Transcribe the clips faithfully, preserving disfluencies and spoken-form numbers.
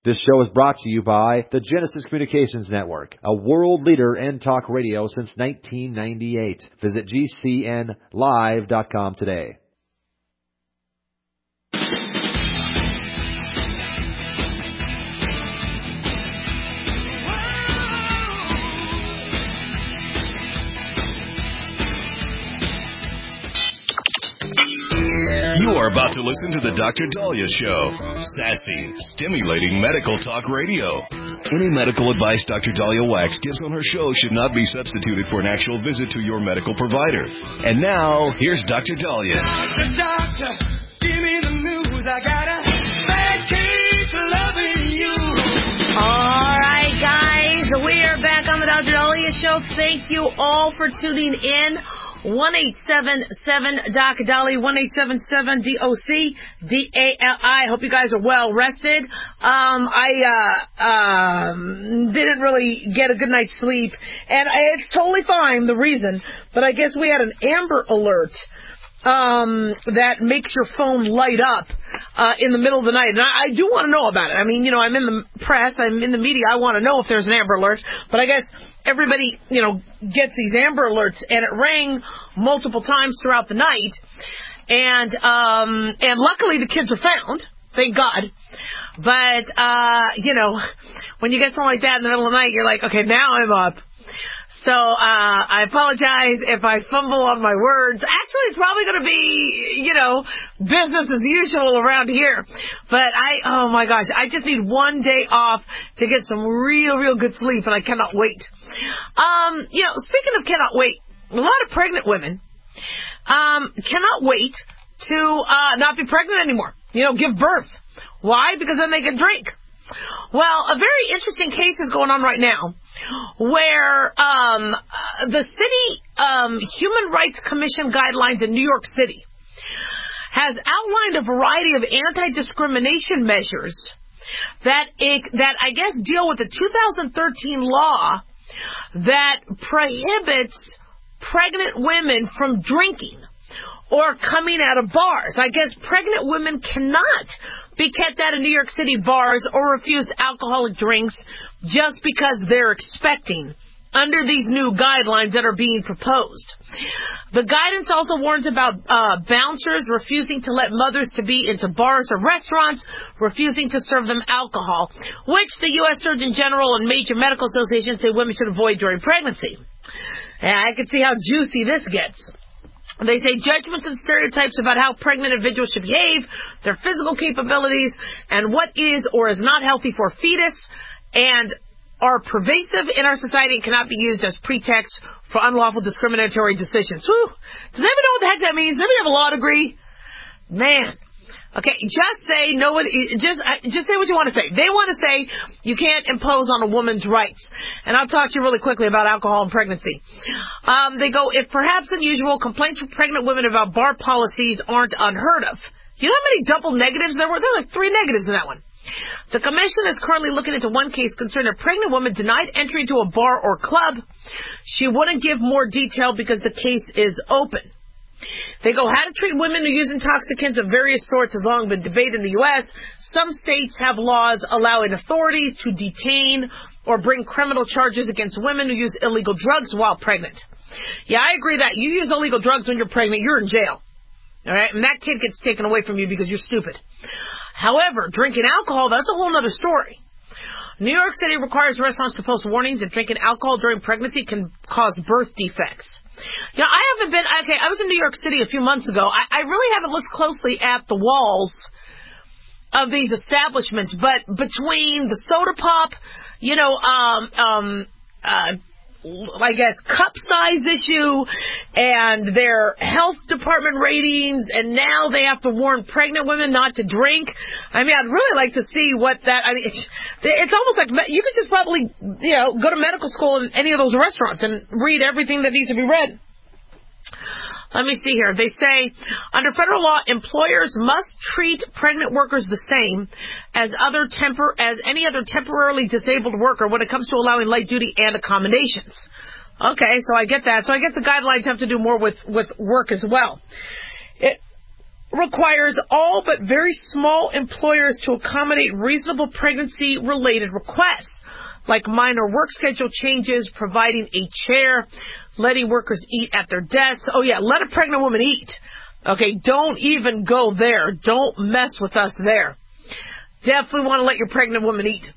This show is brought to you by the Genesis Communications Network, a world leader in talk radio since nineteen ninety-eight. Visit G C N live dot com today. You are about to listen to the Doctor Dahlia Show. Sassy, stimulating medical talk radio. Any medical advice Doctor Dahlia Wax gives on her show should not be substituted for an actual visit to your medical provider. And now, here's Doctor Dahlia. Doctor, doctor, give me the news. I got a bad case of loving you. All right, guys, we are back on the Doctor Dahlia Show. Thank you all for tuning in. one eight seven seven D O C D A L I, one eight seven seven D O C D A L I. Hope you guys are well rested. Um, I uh, um, didn't really get a good night's sleep, and it's totally fine, the reason, but I guess we had an Amber Alert um, that makes your phone light up uh, in the middle of the night. And I, I do want to know about it. I mean, you know, I'm in the press, I'm in the media, I want to know if there's an Amber Alert, but I guess everybody, you know, gets these Amber Alerts, and it rang multiple times throughout the night, and um, and luckily the kids were found, thank God. But uh, you know, when you get something like that in the middle of the night, you're like, okay, now I'm up. So uh, I apologize if I fumble on my words. Actually, it's probably going to be, you know, business as usual around here. But I, oh my gosh, I just need one day off to get some real, real good sleep, and I cannot wait. Um, you know, speaking of cannot wait, a lot of pregnant women um, cannot wait to uh, not be pregnant anymore. You know, give birth. Why? Because then they can drink. Well, a very interesting case is going on right now where um, the city um, Human Rights Commission guidelines in New York City has outlined a variety of anti-discrimination measures that, it, that I guess deal with the two thousand thirteen law that prohibits pregnant women from drinking or coming out of bars. I guess pregnant women cannot be kept out of New York City bars or refuse alcoholic drinks just because they're expecting under these new guidelines that are being proposed. The guidance also warns about uh, bouncers refusing to let mothers to be into bars or restaurants, refusing to serve them alcohol, which the U S Surgeon General and major medical associations say women should avoid during pregnancy. And I can see how juicy this gets. They say judgments and stereotypes about how pregnant individuals should behave, their physical capabilities, and what is or is not healthy for a fetus, and are pervasive in our society and cannot be used as pretext for unlawful discriminatory decisions. Whew. Does anybody know what the heck that means? Does anybody have a law degree? Man. Okay, just say no one. Just just say what you want to say. They want to say you can't impose on a woman's rights. And I'll talk to you really quickly about alcohol and pregnancy. Um, they go, if perhaps unusual, complaints from pregnant women about bar policies aren't unheard of. You know how many double negatives there were? There were like three negatives in that one. The commission is currently looking into one case concerning a pregnant woman denied entry to a bar or club. She wouldn't give more detail because the case is open. They go, how to treat women who use intoxicants of various sorts has long been debated in the U S Some states have laws allowing authorities to detain or bring criminal charges against women who use illegal drugs while pregnant. Yeah, I agree that you use illegal drugs when you're pregnant, you're in jail. All right, and that kid gets taken away from you because you're stupid. However, drinking alcohol, that's a whole other story. New York City requires restaurants to post warnings that drinking alcohol during pregnancy can cause birth defects. You know, I haven't been, okay, I was in New York City a few months ago. I, I really haven't looked closely at the walls of these establishments, but between the soda pop, you know, um, um, uh, I guess, cup size issue and their health department ratings, and now they have to warn pregnant women not to drink. I mean, I'd really like to see what that, I mean, it's, it's almost like you could just probably, you know, go to medical school in any of those restaurants and read everything that needs to be read. Let me see here. They say, under federal law, employers must treat pregnant workers the same as other tempor- as any other temporarily disabled worker when it comes to allowing light duty and accommodations. Okay, so I get that. So I guess the guidelines have to do more with, with work as well. It requires all but very small employers to accommodate reasonable pregnancy-related requests, like minor work schedule changes, providing a chair, letting workers eat at their desks. Oh, yeah, let a pregnant woman eat. Okay, don't even go there. Don't mess with us there. Definitely want to let your pregnant woman eat.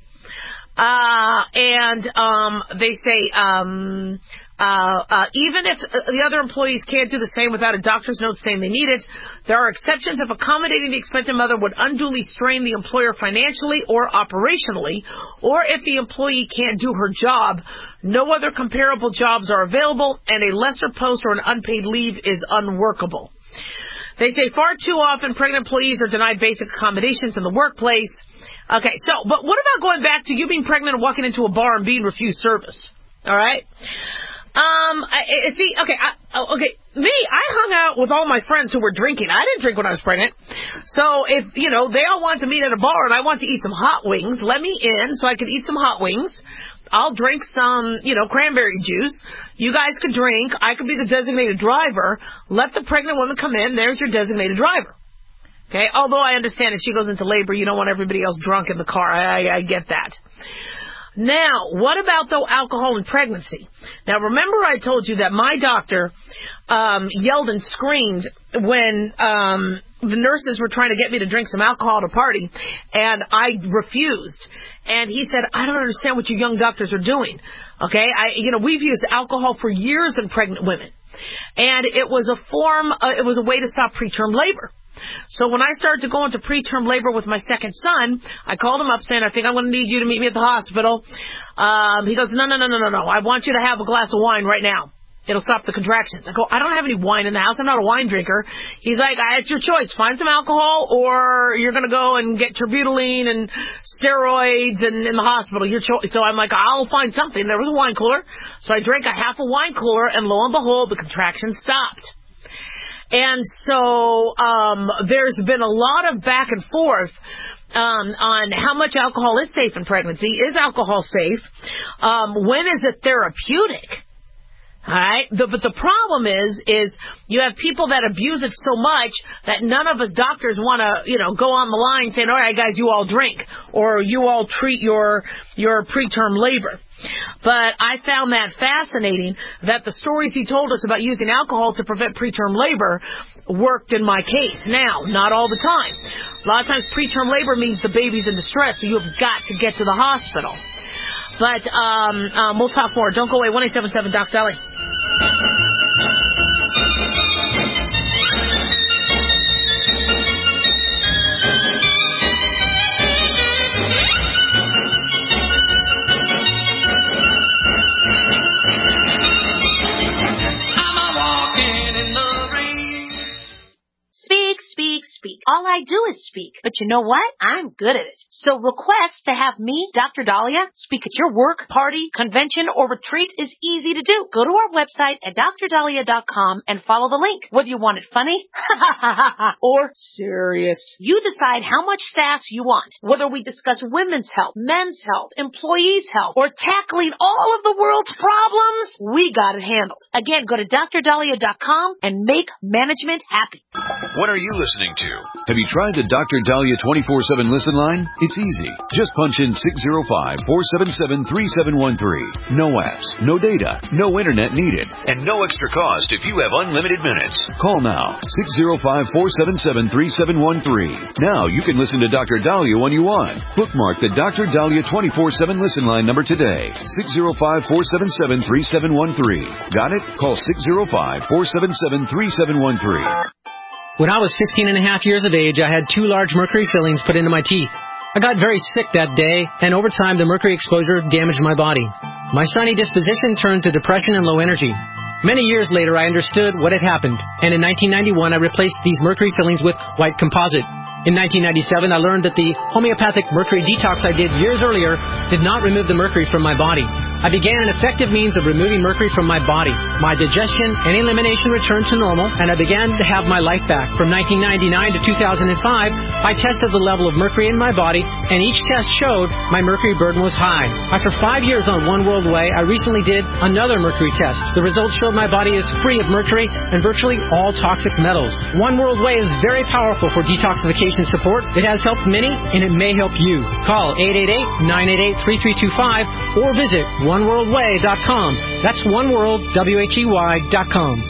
Uh, and um, they say um, uh, uh, even if the other employees can't do the same without a doctor's note saying they need it, there are exceptions if accommodating the expectant mother would unduly strain the employer financially or operationally, or if the employee can't do her job, no other comparable jobs are available, and a lesser post or an unpaid leave is unworkable. They say far too often pregnant employees are denied basic accommodations in the workplace. Okay, so, but what about going back to you being pregnant and walking into a bar and being refused service? All right? Um, I, see, okay, I, okay, me, I hung out with all my friends who were drinking. I didn't drink when I was pregnant. So if, you know, they all wanted to meet at a bar and I wanted to eat some hot wings, let me in so I could eat some hot wings. I'll drink some, you know, cranberry juice. You guys could drink. I could be the designated driver. Let the pregnant woman come in. There's your designated driver. Okay? Although I understand if she goes into labor, you don't want everybody else drunk in the car. I, I, I get that. Now, what about, though, alcohol and pregnancy? Now, remember I told you that my doctor um, yelled and screamed when um, the nurses were trying to get me to drink some alcohol at a party, and I refused. And he said, I don't understand what you young doctors are doing. Okay, I, you know, we've used alcohol for years in pregnant women. And it was a form, uh, it was a way to stop preterm labor. So when I started to go into preterm labor with my second son, I called him up saying, I think I'm going to need you to meet me at the hospital. Um, he goes, no, no, no, no, no, no. I want you to have a glass of wine right now. It'll stop the contractions. I go, I don't have any wine in the house. I'm not a wine drinker. He's like, it's your choice. Find some alcohol or you're going to go and get terbutaline and steroids and in the hospital. Your choice. So I'm like, I'll find something. There was a wine cooler. So I drank a half a wine cooler and lo and behold, the contractions stopped. And so um, there's been a lot of back and forth um, on how much alcohol is safe in pregnancy. Is alcohol safe? Um, when is it therapeutic? All right, the, but the problem is, is you have people that abuse it so much that none of us doctors want to, you know, go on the line saying, all right, guys, you all drink or you all treat your your preterm labor. But I found that fascinating that the stories he told us about using alcohol to prevent preterm labor worked in my case. Now, not all the time. A lot of times preterm labor means the baby's in distress, so you have got to get to the hospital. But um, um, we'll talk more. Don't go away. one eight seven seven Doc Dolly. Speak. All I do is speak. But you know what? I'm good at it. So request to have me, Doctor Dahlia, speak at your work, party, convention, or retreat is easy to do. Go to our website at D R dahlia dot com and follow the link. Whether you want it funny or serious, you decide how much sass you want. Whether we discuss women's health, men's health, employees' health, or tackling all of the world's problems, we got it handled. Again, go to D R dahlia dot com and make management happy. What are you listening to? Have you tried the Doctor Dahlia twenty-four seven listen line? It's easy. Just punch in six zero five, four seven seven, three seven one three. No apps, no data, no internet needed, and no extra cost if you have unlimited minutes. Call now, six zero five, four seven seven, three seven one three. Now you can listen to Doctor Dahlia when you want. Bookmark the Doctor Dahlia twenty-four seven listen line number today, six zero five, four seven seven, three seven one three. Got it? Call six zero five, four seven seven, three seven one three. When I was fifteen and a half years of age, I had two large mercury fillings put into my teeth. I got very sick that day, and over time, the mercury exposure damaged my body. My sunny disposition turned to depression and low energy. Many years later, I understood what had happened, and in nineteen ninety-one, I replaced these mercury fillings with white composite. In nineteen ninety-seven, I learned that the homeopathic mercury detox I did years earlier did not remove the mercury from my body. I began an effective means of removing mercury from my body. My digestion and elimination returned to normal, and I began to have my life back. From nineteen ninety-nine to two thousand five, I tested the level of mercury in my body, and each test showed my mercury burden was high. After five years on One World Way, I recently did another mercury test. The results showed my body is free of mercury and virtually all toxic metals. One World Way is very powerful for detoxification support. It has helped many, and it may help you. Call eight eight eight, nine eight eight, three three two five or visit one world way dot com. That's oneworld, W H E Y dot com.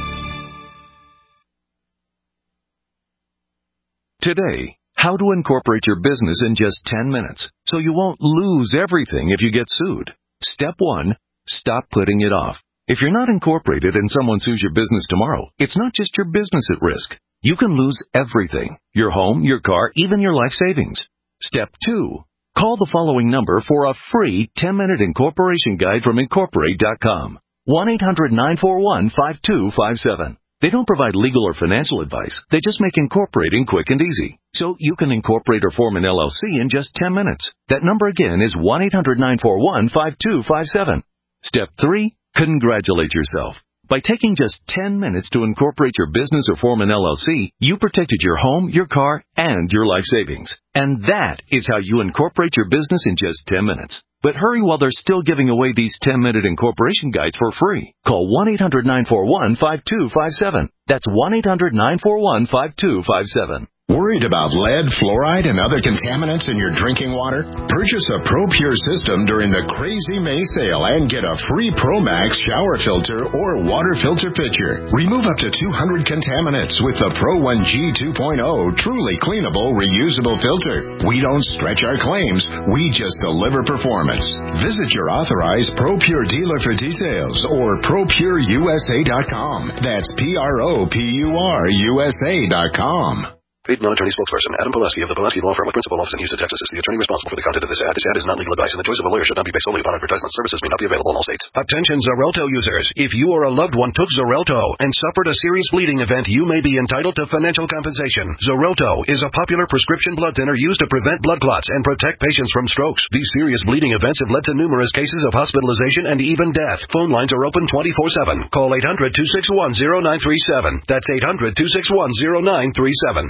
Today, how to incorporate your business in just ten minutes so you won't lose everything if you get sued. Step one, stop putting it off. If you're not incorporated and someone sues your business tomorrow, it's not just your business at risk. You can lose everything, your home, your car, even your life savings. Step two, call the following number for a free ten-minute incorporation guide from incorporate dot com. one eight hundred, nine four one, five two five seven. They don't provide legal or financial advice. They just make incorporating quick and easy. So you can incorporate or form an L L C in just ten minutes. That number again is one eight hundred, nine four one, five two five seven. Step three, congratulate yourself. By taking just ten minutes to incorporate your business or form an L L C, you protected your home, your car, and your life savings. And that is how you incorporate your business in just ten minutes. But hurry while they're still giving away these ten-minute incorporation guides for free. Call one eight hundred, nine four one, five two five seven. That's one eight hundred, nine four one, five two five seven. Worried about lead, fluoride, and other contaminants in your drinking water? Purchase a ProPure system during the Crazy May sale and get a free ProMax shower filter or water filter pitcher. Remove up to two hundred contaminants with the Pro one G two point oh truly cleanable, reusable filter. We don't stretch our claims. We just deliver performance. Visit your authorized ProPure dealer for details or pro pure U S A dot com. That's P R O P U R U S A dot com. Paid non-attorney spokesperson Adam Pileski of the Pileski Law Firm with principal office in Houston, Texas is the attorney responsible for the content of this ad. This ad is not legal advice, and the choice of a lawyer should not be based solely upon advertisement. Services may not be available in all states. Attention Xarelto users. If you or a loved one took Xarelto and suffered a serious bleeding event, you may be entitled to financial compensation. Xarelto is a popular prescription blood thinner used to prevent blood clots and protect patients from strokes. These serious bleeding events have led to numerous cases of hospitalization and even death. Phone lines are open twenty-four seven. Call eight hundred, two six one, zero nine three seven. That's eight hundred, two six one, zero nine three seven.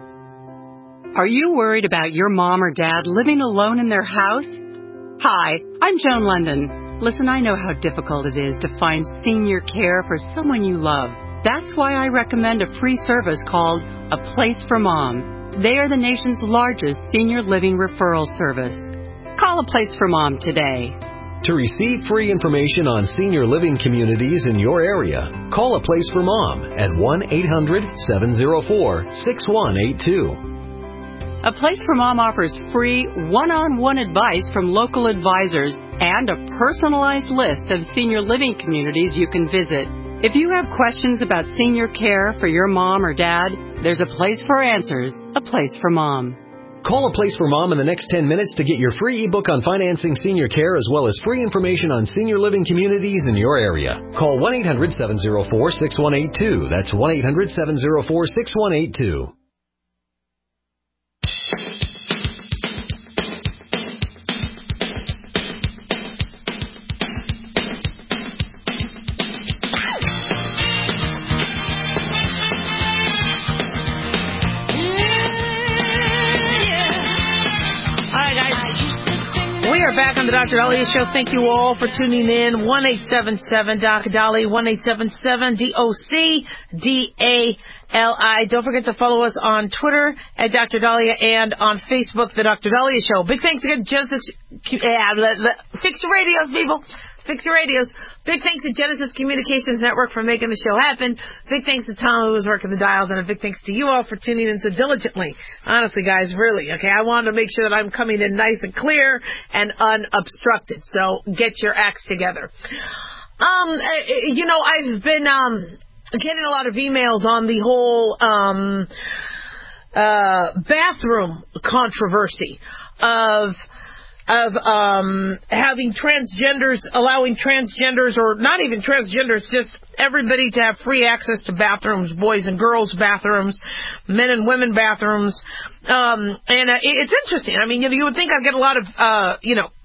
Are you worried about your mom or dad living alone in their house? Hi, I'm Joan London. Listen, I know how difficult it is to find senior care for someone you love. That's why I recommend a free service called A Place for Mom. They are the nation's largest senior living referral service. Call A Place for Mom today. To receive free information on senior living communities in your area, call A Place for Mom at one eight hundred, seven oh four, six one eight two. A Place for Mom offers free one-on-one advice from local advisors and a personalized list of senior living communities you can visit. If you have questions about senior care for your mom or dad, there's a place for answers, A Place for Mom. Call A Place for Mom in the next ten minutes to get your free ebook on financing senior care as well as free information on senior living communities in your area. Call one eight hundred, seven oh four, six one eight two. That's one eight hundred, seven oh four, six one eight two. Back on the Doctor Dahlia Show. Thank you all for tuning in. one eight seven seven D O C D A L I, one eight seven seven D O C D A L I. Don't forget to follow us on Twitter at Doctor Dahlia and on Facebook, The Doctor Dahlia Show. Big thanks again, Genesis. Yeah, fix your radios, people. Fix your radios. Big thanks to Genesis Communications Network for making the show happen. Big thanks to Tom who was working the dials, and a big thanks to you all for tuning in so diligently. Honestly, guys, really, okay? I wanted to make sure that I'm coming in nice and clear and unobstructed. So get your acts together. Um, you know, I've been um getting a lot of emails on the whole um uh bathroom controversy of of um having transgenders, allowing transgenders, or not even transgenders, just everybody to have free access to bathrooms, boys and girls bathrooms, men and women bathrooms. Um, and uh, it's interesting. I mean, you know, you would think I'd get a lot of, uh, you know,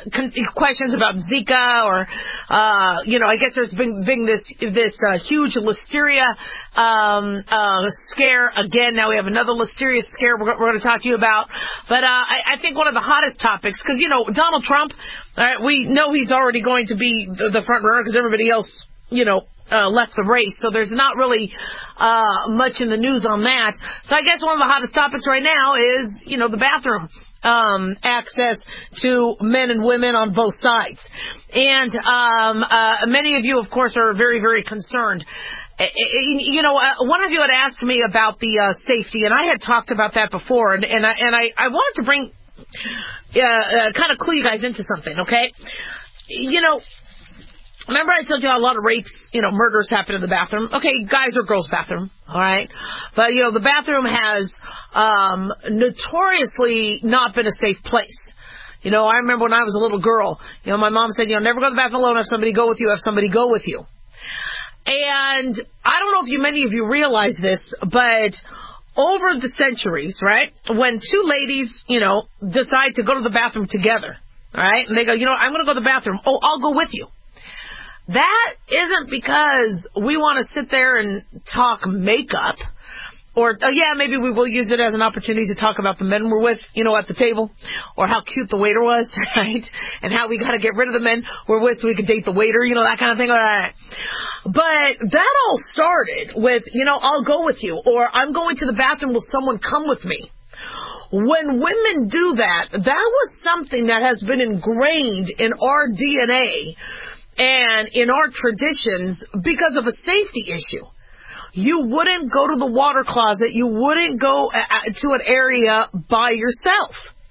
con- questions about Zika or, uh, you know, I guess there's been, been this, this, uh, huge listeria, um, uh, scare. Again, now we have another listeria scare we're, we're going to talk to you about. But, uh, I, I think one of the hottest topics, cause, you know, Donald Trump, all right, we know he's already going to be the, the front runner because everybody else, you know, Uh, left the race, so there's not really uh much in the news on that. So I guess one of the hottest topics right now is, you know, the bathroom um access to men and women on both sides. And um uh many of you, of course, are very, very concerned. You know, uh, one of you had asked me about the uh, safety, and I had talked about that before, and, and, I, and I, I wanted to bring, uh, uh, kind of clue you guys into something, okay? You know, remember I told you how a lot of rapes, you know, murders happen in the bathroom? Okay, guys or girls' bathroom, all right? But, you know, the bathroom has um, notoriously not been a safe place. You know, I remember when I was a little girl, you know, my mom said, you know, never go to the bathroom alone. Have somebody go with you. Have somebody go with you. And I don't know if you, many of you realize this, but over the centuries, right, when two ladies, you know, decide to go to the bathroom together, all right, and they go, you know, I'm going to go to the bathroom. Oh, I'll go with you. That isn't because we want to sit there and talk makeup or, oh yeah, maybe we will use it as an opportunity to talk about the men we're with, you know, at the table, or how cute the waiter was, right? And how we got to get rid of the men we're with so we could date the waiter, you know, that kind of thing. All right. But that all started with, you know, I'll go with you, or I'm going to the bathroom, will someone come with me? When women do that, that was something that has been ingrained in our D N A and in our traditions because of a safety issue. You wouldn't go to the water closet. You wouldn't go to an area by yourself.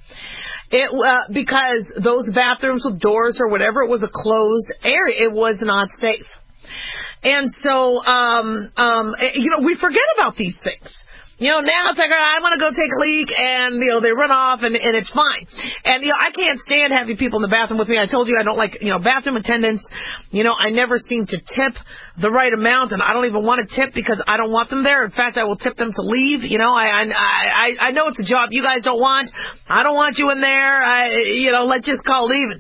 It uh, because those bathrooms with doors or whatever, it was a closed area. It was not safe. And so, um, um, you know, we forget about these things. You know, now it's like, all right, I'm going to go take a leak, and, you know, they run off, and, and it's fine. And, you know, I can't stand having people in the bathroom with me. I told you I don't like, you know, bathroom attendants. You know, I never seem to tip the right amount, and I don't even want to tip because I don't want them there. In fact, I will tip them to leave. You know, I, I, I, I know it's a job you guys don't want. I don't want you in there. I, you know, let's just call leaving.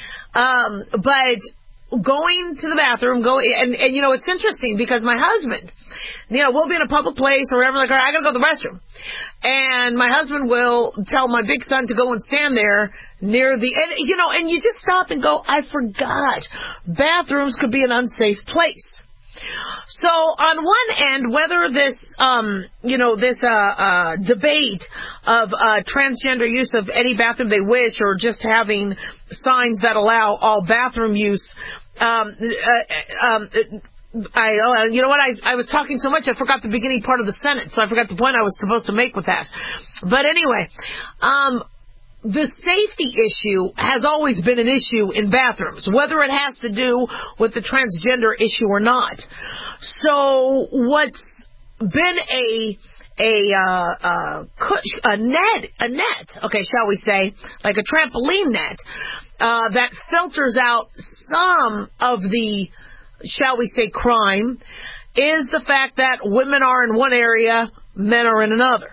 Um, but going to the bathroom, go, and, and, you know, it's interesting because my husband, you know, we'll be in a public place or wherever, like, all right, I gotta go to the restroom. And my husband will tell my big son to go and stand there near the, and, you know, and you just stop and go, I forgot. Bathrooms could be an unsafe place. So on one end, whether this, um, you know, this, uh, uh, debate of, uh, transgender use of any bathroom they wish, or just having signs that allow all bathroom use, um, uh, um, I, uh, you know what, I, I was talking so much I forgot the beginning part of the sentence, so I forgot the point I was supposed to make with that. But anyway, um, the safety issue has always been an issue in bathrooms, whether it has to do with the transgender issue or not. So what's been a a uh, uh, a net, a net, okay, shall we say, like a trampoline net, uh, that filters out some of the, shall we say, crime, is the fact that women are in one area, men are in another.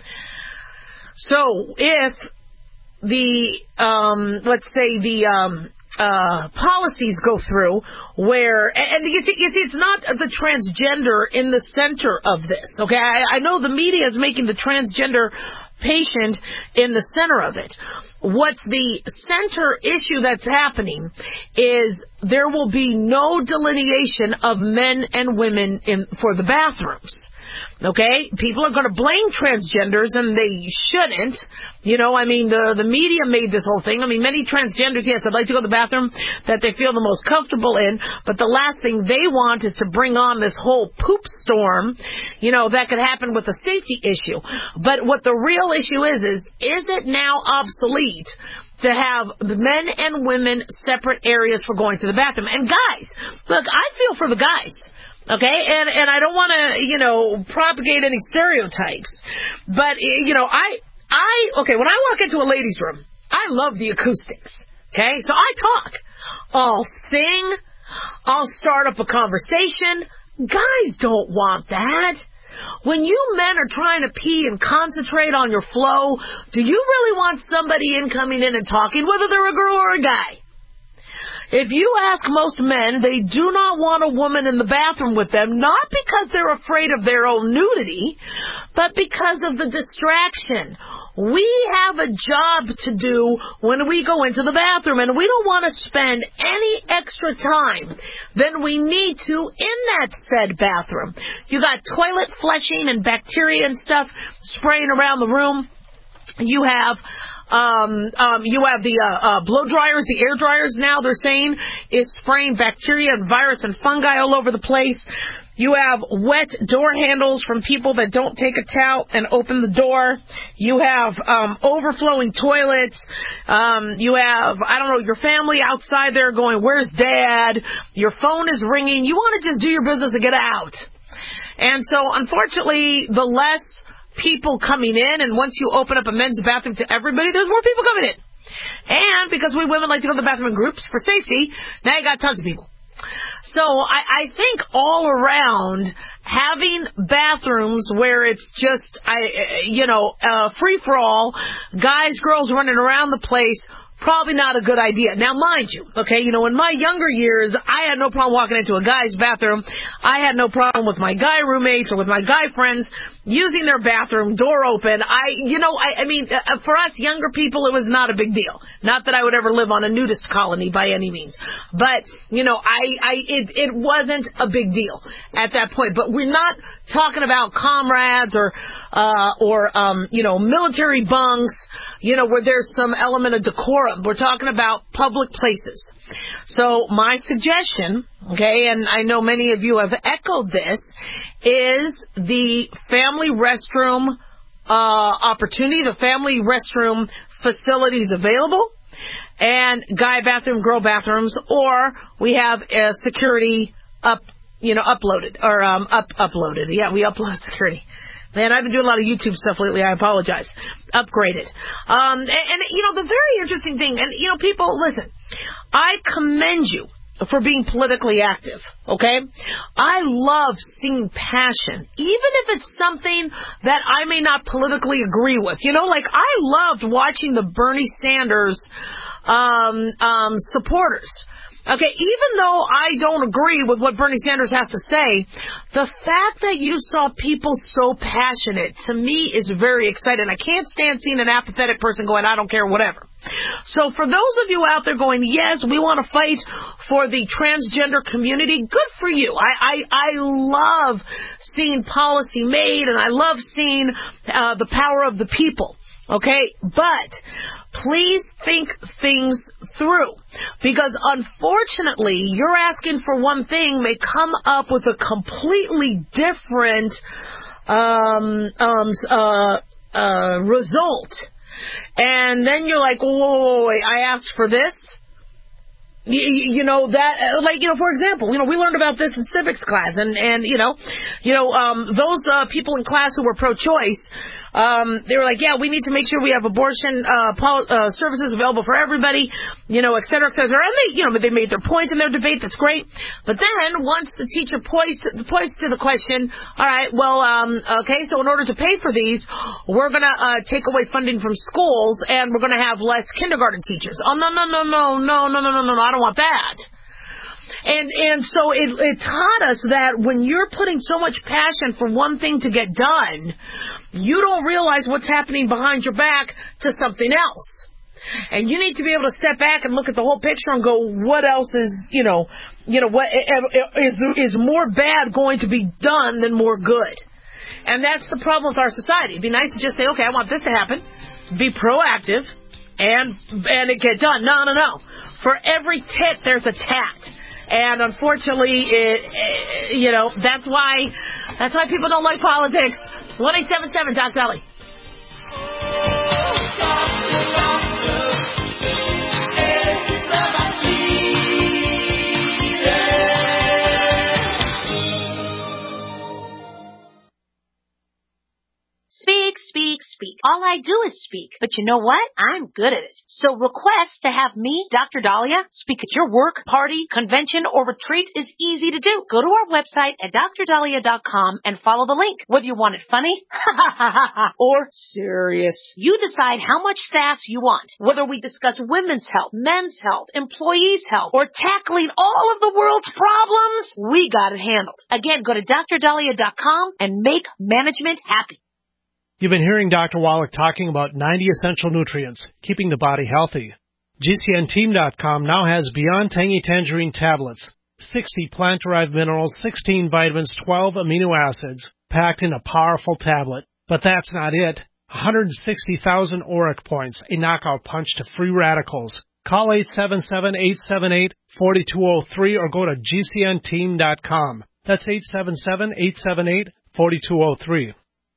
So if the, um, let's say the, um, uh, policies go through where, and you see, you see, it's not the transgender in the center of this, okay? I, I know the media is making the transgender patient in the center of it. What's the center issue that's happening is there will be no delineation of men and women in, for the bathrooms. Okay? People are going to blame transgenders, and they shouldn't. You know, I mean, the the media made this whole thing. I mean, many transgenders, yes, I'd like to go to the bathroom that they feel the most comfortable in, but the last thing they want is to bring on this whole poop storm, you know, that could happen with a safety issue. But what the real issue is, is, is it now obsolete to have the men and women separate areas for going to the bathroom? And guys, look, I feel for the guys. Okay, and and I don't want to, you know, propagate any stereotypes, but, you know, I, I, okay, when I walk into a ladies' room, I love the acoustics, okay, so I talk, I'll sing, I'll start up a conversation. Guys don't want that. When you men are trying to pee and concentrate on your flow, do you really want somebody in coming in and talking, whether they're a girl or a guy? If you ask most men, they do not want a woman in the bathroom with them, not because they're afraid of their own nudity, but because of the distraction. We have a job to do when we go into the bathroom, and we don't want to spend any extra time than we need to in that said bathroom. You got toilet flushing and bacteria and stuff spraying around the room. You have Um, um, you have the uh, uh, blow dryers, the air dryers now, they're saying, is spraying bacteria and virus and fungi all over the place. You have wet door handles from people that don't take a towel and open the door. You have um, overflowing toilets. Um, you have, I don't know, your family outside there going, where's Dad? Your phone is ringing. You want to just do your business and get out. And so, unfortunately, the less people coming in, and once you open up a men's bathroom to everybody, there's more people coming in. And because we women like to go to the bathroom in groups for safety, now you got tons of people. So I, I think all around, having bathrooms where it's just, I, you know, uh, free for all, guys, girls running around the place, probably not a good idea. Now, mind you, okay, you know, in my younger years, I had no problem walking into a guy's bathroom. I had no problem with my guy roommates or with my guy friends using their bathroom, door open. I, you know, I, I mean, uh, for us younger people, it was not a big deal. Not that I would ever live on a nudist colony by any means. But, you know, I, I, it, it wasn't a big deal at that point. But we're not talking about comrades or, uh, or, um, you know, military bunks, you know, where there's some element of decorum. We're talking about public places. So my suggestion, okay, and I know many of you have echoed this, is the family restroom uh, opportunity, the family restroom facilities available, and guy bathroom, girl bathrooms, or we have uh, security up, you know, uploaded, or um, up uploaded. Yeah, we upload security. Man, I've been doing a lot of YouTube stuff lately. I apologize. Upgraded. Um, and, and, you know, the very interesting thing, and, you know, people, listen, I commend you for being politically active, okay? I love seeing passion, even if it's something that I may not politically agree with. You know, like, I loved watching the Bernie Sanders um, um, supporters. Okay, even though I don't agree with what Bernie Sanders has to say, the fact that you saw people so passionate, to me, is very exciting. I can't stand seeing an apathetic person going, I don't care, whatever. So for those of you out there going, yes, we want to fight for the transgender community, good for you. I, I, I love seeing policy made, and I love seeing uh, the power of the people. Okay, but please think things through, because unfortunately, you're asking for one thing may come up with a completely different um, um, uh, uh, result, and then you're like, whoa, whoa, whoa, wait, I asked for this. You, you know, that, like, you know, for example, you know, we learned about this in civics class, and, and you know, you know, um, those uh, people in class who were pro-choice, um, they were like, yeah, we need to make sure we have abortion uh, pol- uh, services available for everybody, you know, et cetera, et cetera. And they, you know, they made their points in their debate. That's great. But then once the teacher points, points to the question, all right, well, um, okay, so in order to pay for these, we're going to uh, take away funding from schools, and we're going to have less kindergarten teachers. Oh, no, no, no, no, no, no, no, no, no, I don't want that. And and so it, it taught us that when you're putting so much passion for one thing to get done, you don't realize what's happening behind your back to something else. And you need to be able to step back and look at the whole picture and go, what else is, you know, you know, what is is more bad going to be done than more good? And that's the problem with our society. It'd be nice to just say, okay, I want this to happen, be proactive, and and it get done. No, no, no. For every tit, there's a tat. And unfortunately, it, it, you know, that's why that's why people don't like politics. one eight seven seven Doc Dolly. Speak, speak, speak. all I do is speak. But you know what? I'm good at it. So request to have me, Doctor Dahlia, speak at your work, party, convention, or retreat is easy to do. Go to our website at dr dahlia dot com and follow the link. Whether you want it funny or serious, you decide how much sass you want. Whether we discuss women's health, men's health, employees' health, or tackling all of the world's problems, we got it handled. Again, go to dr dahlia dot com and make management happy. You've been hearing Doctor Wallach talking about ninety essential nutrients, keeping the body healthy. G C N team dot com now has Beyond Tangy Tangerine tablets, sixty plant-derived minerals, sixteen vitamins, twelve amino acids, packed in a powerful tablet. But that's not it. one hundred sixty thousand auric points, a knockout punch to free radicals. Call eight seven seven, eight seven eight, four two zero three or go to G C N team dot com. That's eight seven seven, eight seven eight, four two zero three.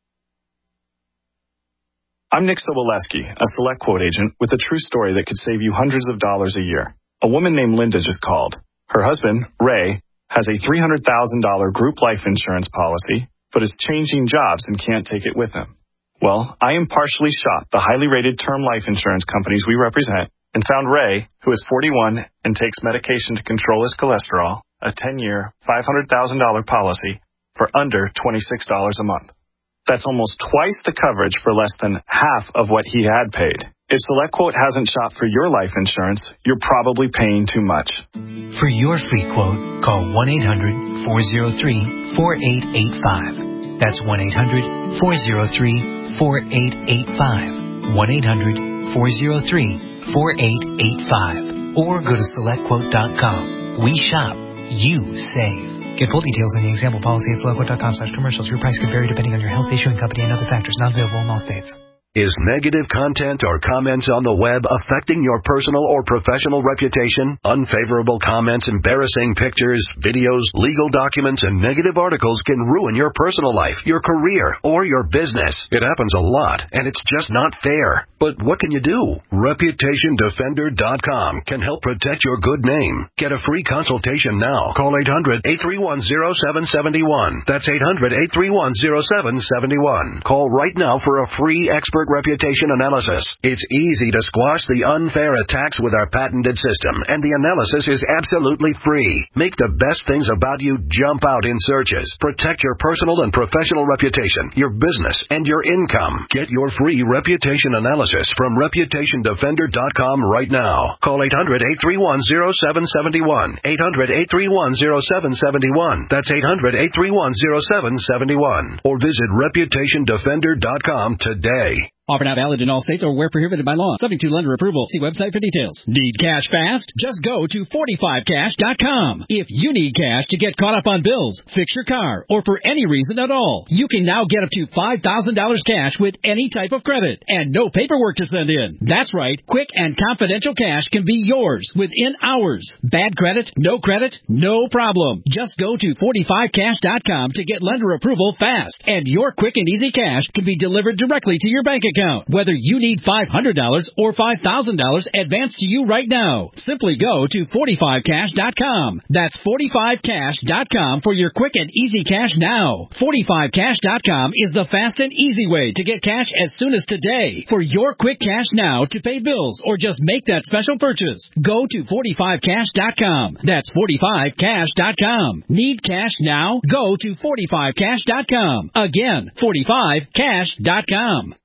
I'm Nick Soboleski, a Select Quote agent with a true story that could save you hundreds of dollars a year. A woman named Linda just called. Her husband, Ray, has a three hundred thousand dollars group life insurance policy, but is changing jobs and can't take it with him. Well, I impartially shot the highly rated term life insurance companies we represent and found Ray, who is forty-one and takes medication to control his cholesterol, a ten-year, five hundred thousand dollars policy for under twenty-six dollars a month. That's almost twice the coverage for less than half of what he had paid. If SelectQuote hasn't shopped for your life insurance, you're probably paying too much. For your free quote, call one eight hundred, four oh three, four eight eight five. That's one eight hundred, four oh three, four eight eight five. one eight hundred, four oh three, four eight eight five. Or go to select quote dot com. We shop. You save. Get full details on the example policy at select quote dot com slash commercials. Your price can vary depending on your health, issuing company, and other factors. Not available in all states. Is negative content or comments on the web affecting your personal or professional reputation? Unfavorable comments, embarrassing pictures, videos, legal documents, and negative articles can ruin your personal life, your career, or your business. It happens a lot, and it's just not fair. But what can you do? reputation defender dot com can help protect your good name. Get a free consultation now. Call eight hundred, eight three one, oh seven seven one. That's eight hundred, eight three one, oh seven seven one. Call right now for a free expert reputation analysis. It's easy to squash the unfair attacks with our patented system, and the analysis is absolutely free. Make the best things about you jump out in searches. Protect your personal and professional reputation, your business, and your income. Get your free reputation analysis from reputation defender dot com right now. Call eight hundred, eight three one, oh seven seven one. eight hundred, eight three one, oh seven seven one. That's eight hundred, eight three one, oh seven seven one. Or visit reputation defender dot com today. Offer not valid in all states or where prohibited by law. Subject to lender approval. See website for details. Need cash fast? Just go to forty-five cash dot com. If you need cash to get caught up on bills, fix your car, or for any reason at all, you can now get up to five thousand dollars cash with any type of credit and no paperwork to send in. That's right. Quick and confidential cash can be yours within hours. Bad credit? No credit? No problem. Just go to forty-five cash dot com to get lender approval fast, and your quick and easy cash can be delivered directly to your bank account. Account. Whether you need five hundred dollars or five thousand dollars advanced to you right now, simply go to forty-five cash dot com. That's forty-five cash dot com for your quick and easy cash now. forty-five cash dot com is the fast and easy way to get cash as soon as today. For your quick cash now to pay bills or just make that special purchase, go to forty-five cash dot com. That's forty-five cash dot com. Need cash now? Go to forty-five cash dot com. Again, forty-five cash dot com.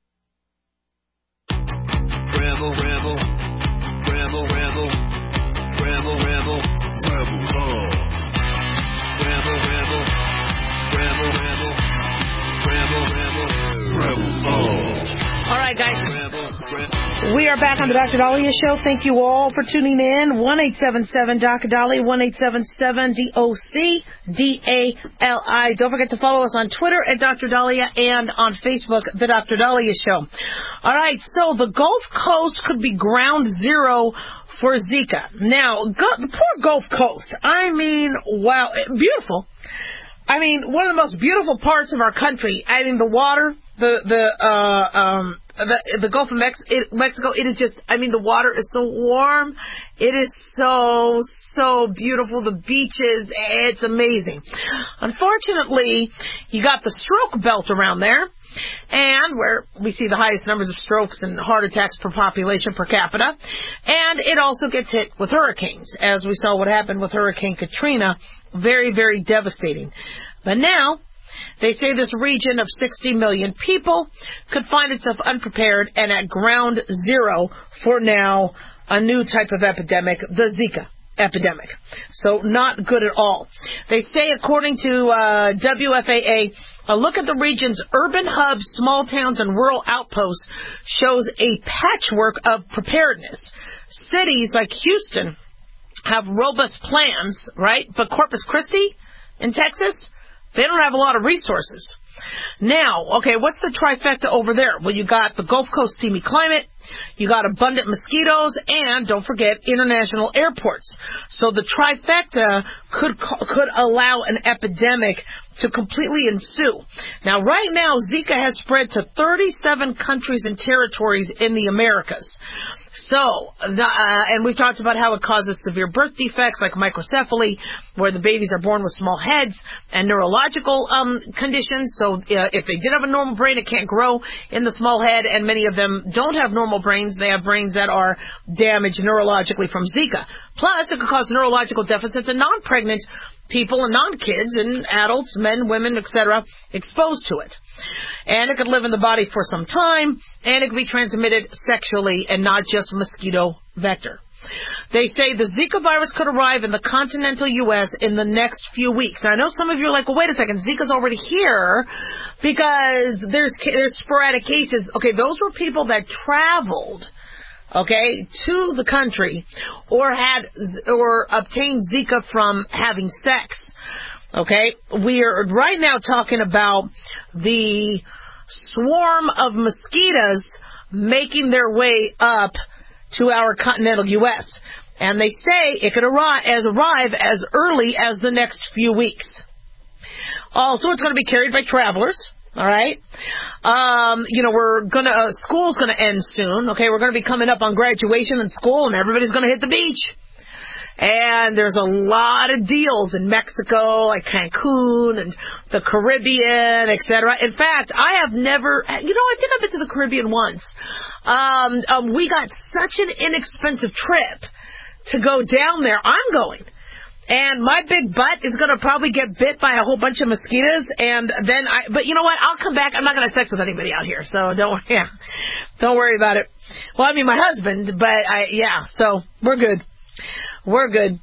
Ramble, ramble, ramble, ramble, ramble, ramble, ramble, oh. Ramble, ramble, ramble, ramble, ramble, ramble, ramble, oh. All right, guys. We are back on the Doctor Dahlia Show. Thank you all for tuning in. one eight seven seven D O C Dali, one eight seven seven D O C D A L I. Don't forget to follow us on Twitter at Doctor Dahlia and on Facebook, The Doctor Dahlia Show. All right, so the Gulf Coast could be ground zero for Zika. Now, go, the poor Gulf Coast. I mean, wow, beautiful. I mean, one of the most beautiful parts of our country. I mean, the water, the the uh, um, the the Gulf of Mex- it, Mexico. It is just. I mean, the water is so warm, It is so, so beautiful. The beaches, it's amazing. Unfortunately, you got the stroke belt around there, and where we see the highest numbers of strokes and heart attacks per population per capita. And it also gets hit with hurricanes, as we saw what happened with Hurricane Katrina. Very, very devastating. But now, they say this region of sixty million people could find itself unprepared and at ground zero for now a new type of epidemic, the Zika epidemic. So not good at all. They say, according to uh, W F A A, a look at the region's urban hubs, small towns, and rural outposts shows a patchwork of preparedness. Cities like Houston have robust plans, right? But Corpus Christi in Texas, they don't have a lot of resources. Now, okay, what's the trifecta over there? Well, you got the Gulf Coast steamy climate, you got abundant mosquitoes, and don't forget international airports. So the trifecta could could allow an epidemic to completely ensue. Now, right now, Zika has spread to thirty-seven countries and territories in the Americas. So, the, uh, and we've talked about how it causes severe birth defects like microcephaly, where the babies are born with small heads, and neurological um, conditions. So uh, if they did have a normal brain, it can't grow in the small head, and many of them don't have normal brains. They have brains that are damaged neurologically from Zika. Plus, it could cause neurological deficits in non-pregnant people and non-kids and adults, men, women, et cetera, exposed to it. And it could live in the body for some time, and it could be transmitted sexually and not just mosquito vector. They say the Zika virus could arrive in the continental U S in the next few weeks. Now, I know some of you are like, well, wait a second, Zika's already here because there's, there's sporadic cases. Okay, those were people that traveled, okay, to the country or had or obtained Zika from having sex. Okay, we are right now talking about the swarm of mosquitoes making their way up to our continental U S And they say it could arrive as arrive as early as the next few weeks. Also, it's going to be carried by travelers. All right. Um, you know, we're going to, uh, school's going to end soon. Okay. We're going to be coming up on graduation in school, and everybody's going to hit the beach. And there's a lot of deals in Mexico, like Cancun and the Caribbean, et cetera. In fact, I have never, you know, I think I've been to the Caribbean once. Um, um, we got such an inexpensive trip to go down there. I'm going. And my big butt is going to probably get bit by a whole bunch of mosquitoes. And then I, but you know what? I'll come back. I'm not going to have sex with anybody out here. So don't, yeah, don't worry about it. Well, I mean, my husband, but I, yeah, so we're good. We're good.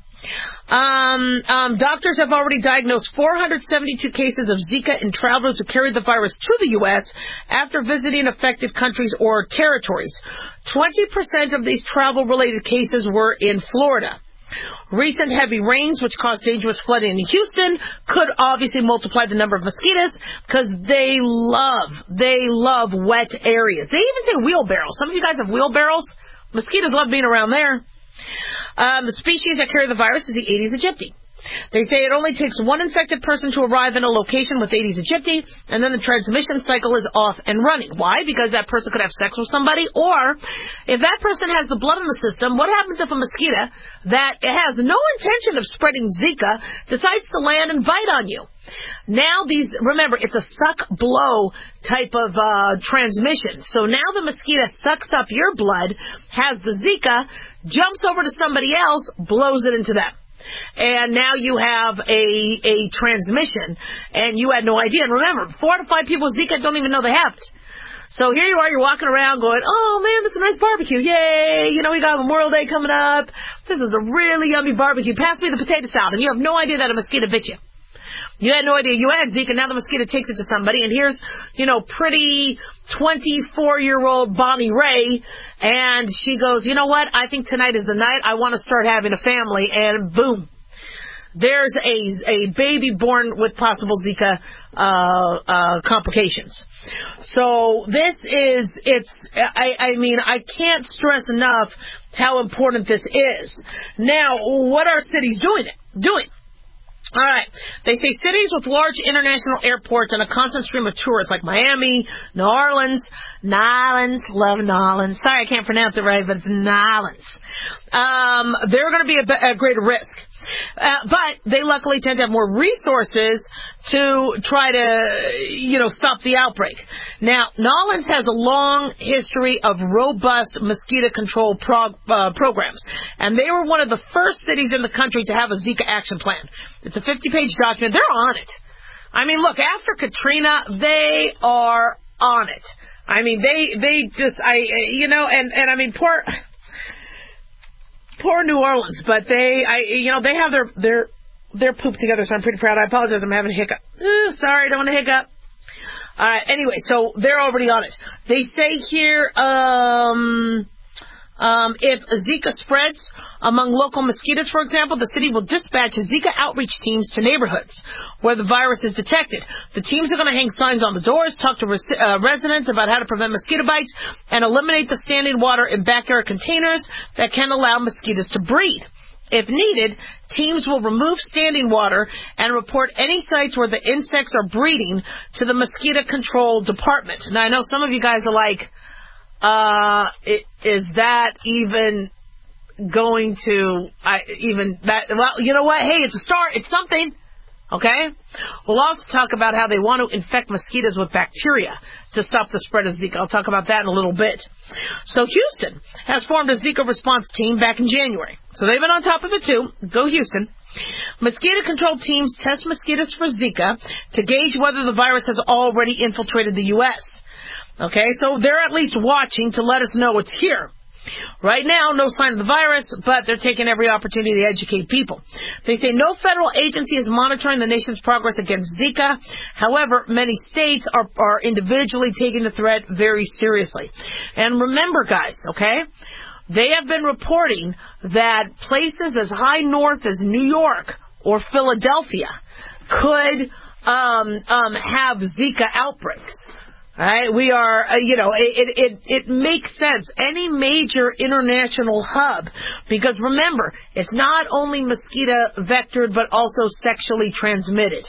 Um, um, doctors have already diagnosed four hundred seventy-two cases of Zika in travelers who carried the virus to the U S after visiting affected countries or territories. twenty percent of these travel-related cases were in Florida. Recent heavy rains, which caused dangerous flooding in Houston, could obviously multiply the number of mosquitoes because they love, they love wet areas. They even say wheelbarrows. Some of you guys have wheelbarrows. Mosquitoes love being around there. Um, the species that carry the virus is the Aedes aegypti. They say it only takes one infected person to arrive in a location with Aedes aegypti, and then the transmission cycle is off and running. Why? Because that person could have sex with somebody, or if that person has the blood in the system, what happens if a mosquito that has no intention of spreading Zika decides to land and bite on you? Now these, remember, it's a suck-blow type of uh, transmission. So now the mosquito sucks up your blood, has the Zika, jumps over to somebody else, blows it into them. And now you have a a transmission, and you had no idea. And remember, four to five people with Zika don't even know they have it. So here you are, you're walking around going, oh, man, that's a nice barbecue. Yay! You know, we got Memorial Day coming up. This is a really yummy barbecue. Pass me the potato salad. And you have no idea that a mosquito bit you. You had no idea you had Zika. Now the mosquito takes it to somebody. And here's, you know, pretty twenty-four-year-old Bonnie Ray. And she goes, you know what? I think tonight is the night I want to start having a family. And boom. There's a a baby born with possible Zika uh, uh, complications. So this is, it's, I, I mean, I can't stress enough how important this is. Now, what are cities doing it? Doing? All right. They say cities with large international airports and a constant stream of tourists like Miami, New Orleans, New Orleans, love New Orleans. Sorry, I can't pronounce it right, but it's New Orleans. Um, they're going to be a, a greater risk. Uh, but they luckily tend to have more resources to try to, you know, stop the outbreak. Now, New Orleans has a long history of robust mosquito control prog- uh, programs, and they were one of the first cities in the country to have a Zika action plan. It's a fifty-page document. They're on it. I mean, look, after Katrina, they are on it. I mean, they they just, I, you know, and, and I mean, poor... Poor New Orleans, but they, I, you know, they have their their their poop together, so I'm pretty proud. I apologize, I'm having a hiccup. Uh, sorry, don't want to hiccup. Uh, anyway, so they're already on it. They say here, um, um, if Zika spreads among local mosquitoes, for example, the city will dispatch Zika outreach teams to neighborhoods where the virus is detected. The teams are going to hang signs on the doors, talk to res- uh, residents about how to prevent mosquito bites, and eliminate the standing water in backyard containers that can allow mosquitoes to breed. If needed, teams will remove standing water and report any sites where the insects are breeding to the mosquito control department. Now, I know some of you guys are like, uh, is that even going to, I, even that, well, you know what? Hey, it's a start. It's something. Okay? We'll also talk about how they want to infect mosquitoes with bacteria to stop the spread of Zika. I'll talk about that in a little bit. So Houston has formed a Zika response team back in January. So they've been on top of it too. Go Houston. Mosquito control teams test mosquitoes for Zika to gauge whether the virus has already infiltrated the U S Okay? So they're at least watching to let us know it's here. Right now, no sign of the virus, but they're taking every opportunity to educate people. They say no federal agency is monitoring the nation's progress against Zika. However, many states are, are individually taking the threat very seriously. And remember, guys, okay, they have been reporting that places as high north as New York or Philadelphia could um, um, have Zika outbreaks. All right, we are, uh, you know, it, it it makes sense. Any major international hub, because remember, it's not only mosquito vectored, but also sexually transmitted.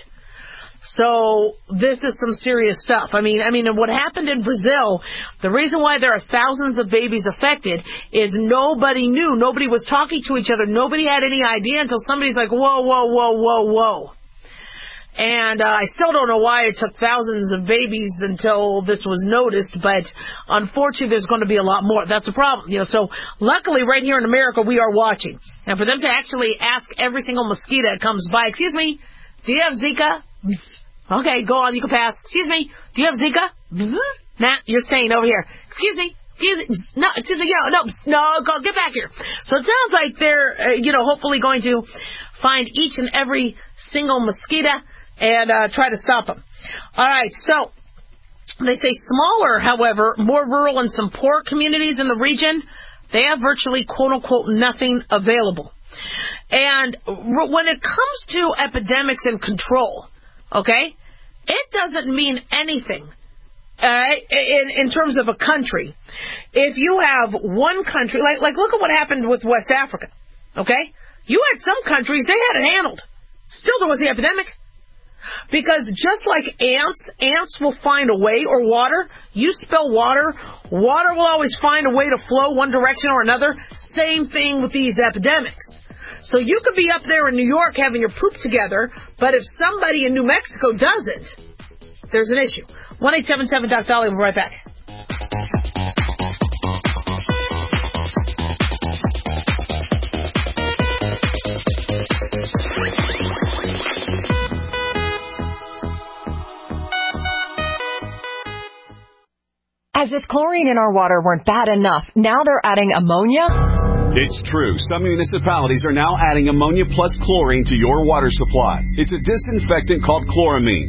So this is some serious stuff. I mean, I mean, what happened in Brazil, the reason why there are thousands of babies affected is nobody knew. Nobody was talking to each other. Nobody had any idea until somebody's like, whoa, whoa, whoa, whoa, whoa. And uh, I still don't know why it took thousands of babies until this was noticed, but unfortunately there's going to be a lot more. That's a problem. You know, so luckily right here in America we are watching. And for them to actually ask every single mosquito that comes by, excuse me, do you have Zika? Okay, go on, you can pass. Excuse me, do you have Zika? Nah, you're staying over here. Excuse me. Excuse me. No, excuse me. No, no, no, go, get back here. So it sounds like they're, uh, you know, hopefully going to find each and every single mosquito and uh, try to stop them. All right, so they say smaller, however, more rural and some poor communities in the region, they have virtually, quote-unquote, nothing available. And when it comes to epidemics and control, okay, it doesn't mean anything uh, in, in terms of a country. If you have one country, like, like look at what happened with West Africa, okay? You had some countries, they had it handled. Still there was the epidemic. Because just like ants, ants will find a way, or water, you spill water, water will always find a way to flow one direction or another. Same thing with these epidemics. So you could be up there in New York having your poop together, but if somebody in New Mexico doesn't, there's an issue. one eight seven seven Doc Dolly, we'll be right back. As if chlorine in our water weren't bad enough, now they're adding ammonia? It's true. Some municipalities are now adding ammonia plus chlorine to your water supply. It's a disinfectant called chloramine.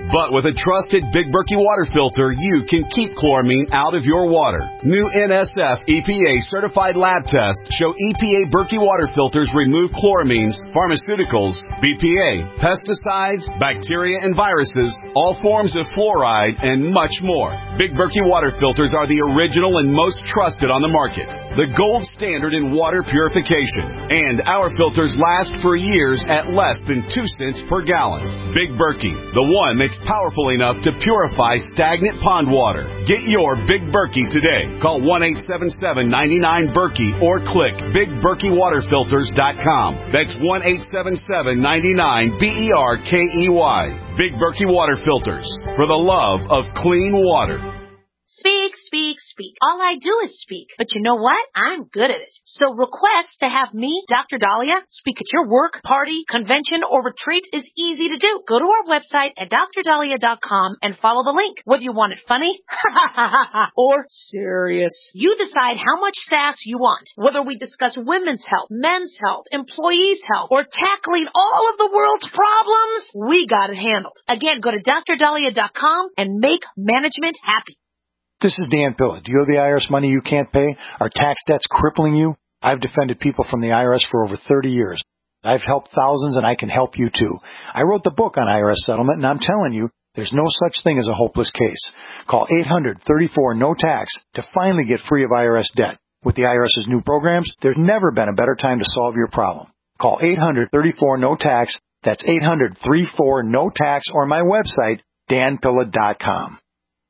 But with a trusted Big Berkey water filter, you can keep chloramine out of your water. New N S F E P A certified lab tests show E P A Berkey water filters remove chloramines, pharmaceuticals, B P A, pesticides, bacteria and viruses, all forms of fluoride, and much more. Big Berkey water filters are the original and most trusted on the market. The gold standard in water purification. And our filters last for years at less than two cents per gallon. Big Berkey, the one that's powerful enough to purify stagnant pond water. Get your Big Berkey today. Call one eight seven seven, nine nine, Berkey or click big berkey water filters dot com. That's one eight seven seven, nine nine, B E R K E Y. Big Berkey Water Filters, for the love of clean water. Speak, speak, speak. All I do is speak. But you know what? I'm good at it. So request to have me, Doctor Dahlia, speak at your work, party, convention, or retreat is easy to do. Go to our website at dr dahlia dot com and follow the link. Whether you want it funny or serious, you decide how much sass you want. Whether we discuss women's health, men's health, employees' health, or tackling all of the world's problems, we got it handled. Again, go to dr dahlia dot com and make management happy. This is Dan Pilla. Do you owe the I R S money you can't pay? Are tax debts crippling you? I've defended people from the I R S for over thirty years. I've helped thousands, and I can help you too. I wrote the book on I R S settlement, and I'm telling you, there's no such thing as a hopeless case. Call eight hundred, thirty-four, no tax to finally get free of I R S debt. With the IRS's new programs, there's never been a better time to solve your problem. Call eight hundred, thirty-four, no tax. That's eight hundred, thirty-four, no tax, or my website, dan pilla dot com.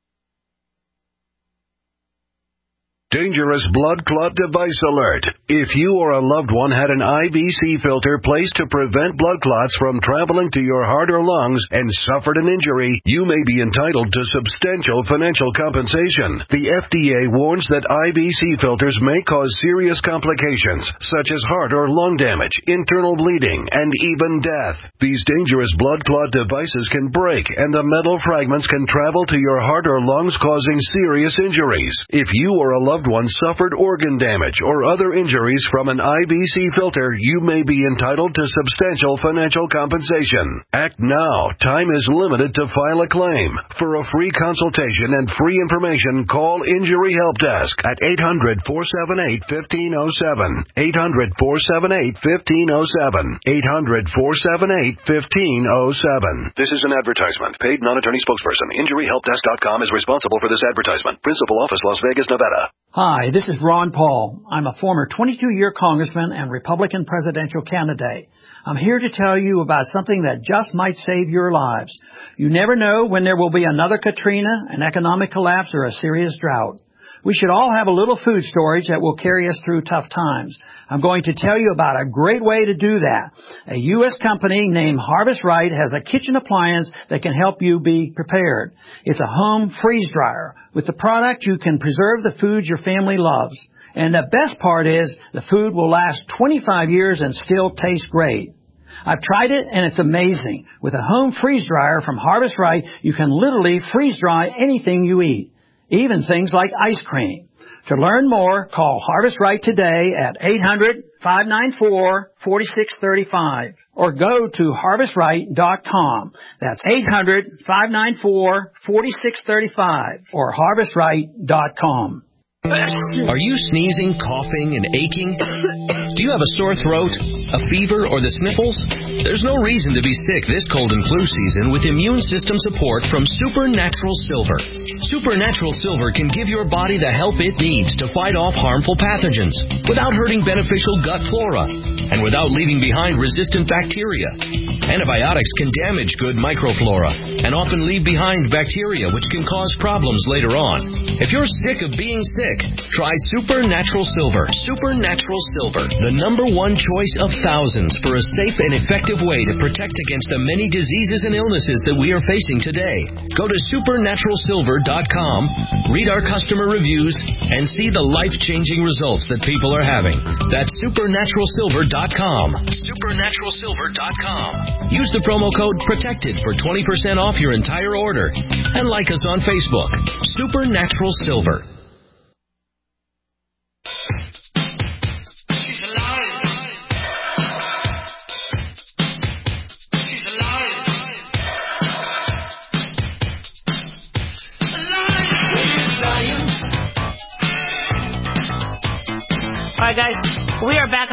Dangerous blood clot device alert. If you or a loved one had an I V C filter placed to prevent blood clots from traveling to your heart or lungs and suffered an injury, you may be entitled to substantial financial compensation. The F D A warns that I V C filters may cause serious complications, such as heart or lung damage, internal bleeding, and even death. These dangerous blood clot devices can break, and the metal fragments can travel to your heart or lungs, causing serious injuries. If you or a loved one suffered organ damage or other injuries from an I V C filter, you may be entitled to substantial financial compensation. Act now. Time is limited to file a claim. For a free consultation and free information, call Injury Help Desk at eight hundred, four seven eight, one five zero seven. eight hundred, four seven eight, one five zero seven. eight hundred, four seven eight, one five zero seven. This is an advertisement. Paid non-attorney spokesperson. injury help desk dot com is responsible for this advertisement. Principal office, Las Vegas, Nevada. Hi, this is Ron Paul. I'm a former twenty-two-year congressman and Republican presidential candidate. I'm here to tell you about something that just might save your lives. You never know when there will be another Katrina, an economic collapse, or a serious drought. We should all have a little food storage that will carry us through tough times. I'm going to tell you about a great way to do that. A U S company named Harvest Right has a kitchen appliance that can help you be prepared. It's a home freeze dryer. With the product, you can preserve the food your family loves. And the best part is the food will last twenty-five years and still taste great. I've tried it, and it's amazing. With a home freeze dryer from Harvest Right, you can literally freeze dry anything you eat, even things like ice cream. To learn more, call Harvest Right today at eight hundred, five nine four, four six three five or go to harvest right dot com. That's eight hundred, five nine four, four six three five or harvest right dot com. Are you sneezing, coughing, and aching? Do you have a sore throat, a fever, or the sniffles? There's no reason to be sick this cold and flu season with immune system support from Supernatural Silver. Supernatural Silver can give your body the help it needs to fight off harmful pathogens without hurting beneficial gut flora and without leaving behind resistant bacteria. Antibiotics can damage good microflora and often leave behind bacteria which can cause problems later on. If you're sick of being sick, try Supernatural Silver. Supernatural Silver, the number one choice of thousands for a safe and effective way to protect against the many diseases and illnesses that we are facing today. Go to supernatural silver dot com, read our customer reviews, and see the life-changing results that people are having. That's supernatural silver dot com. supernatural silver dot com. Use the promo code PROTECTED for twenty percent off your entire order. And like us on Facebook. Supernatural Silver.